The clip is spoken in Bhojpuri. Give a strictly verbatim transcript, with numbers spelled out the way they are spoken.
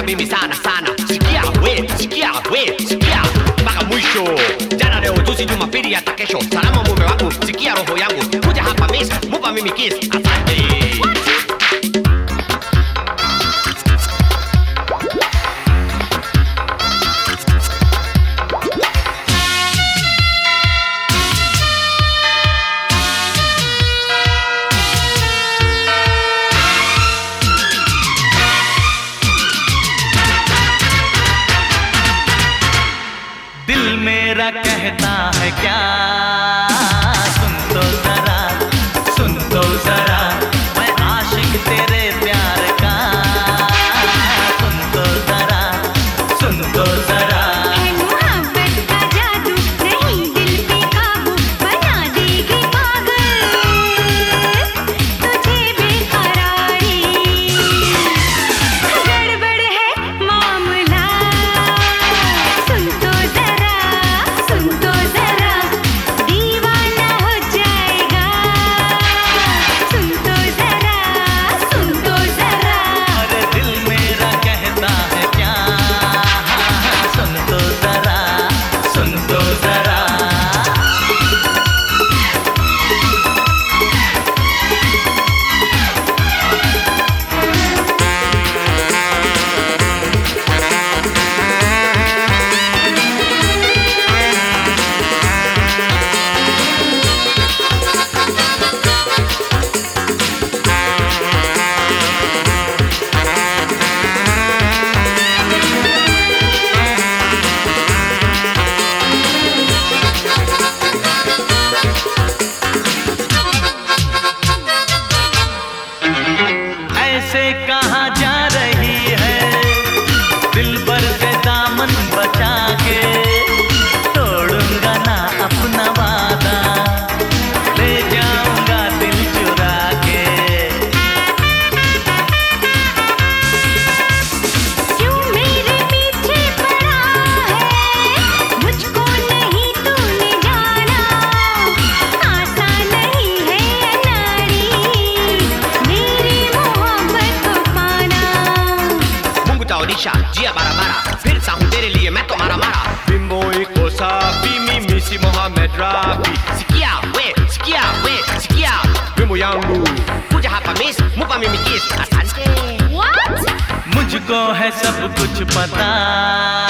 mimi sana sana. Sikia we, sikia we, sikia mpaka mwisho. Jana leo juzi Jumapili hata kesho. Salama mume wangu, sikia roho yangu. Kuja hapa miss, mupa mimi kiss. Asante. दिल मेरा कहता है क्या, सुन तो जरा, सुन तो जरा, मैं आशिक तेरे प्यार का, सुन तो जरा, सुन तो जरा। है मोहब्बत का जादू, नहीं दिल पे काबू, बना देगी पागल तुझे बेकरारी। गड़बड़ है मामला, सुन तो जरा, सुन तो जरा, दीवाना हो जाएगा। सुन तो जरा, सुन तो जरा। अरे दिल मेरा कहता है क्या, सुन तो जरा, सुन तो जरा। ऐसे कहाँ जा रही है, दिल भर के दामन बचा के, तोड़ूंगा ना अपना वादा, ले जाऊंगा दिल चुरा के। क्यों मेरे पीछे पड़ा है, मुझको नहीं तूने जाना। आसान नहीं है अनाड़ी, मेरी मोहब्बत को पाना। Mungu taonisha njia barabara, फिरता हूँ तेरे लिए मैं तो मारा मारा. Bimbo iko safi, mimi si Mohamed Rafi. Sikia we, sikia we, sikia wimbo yangu. Kuja hapa miss, mupa mimi kiss. Asante. What? मुझको है सब कुछ पता,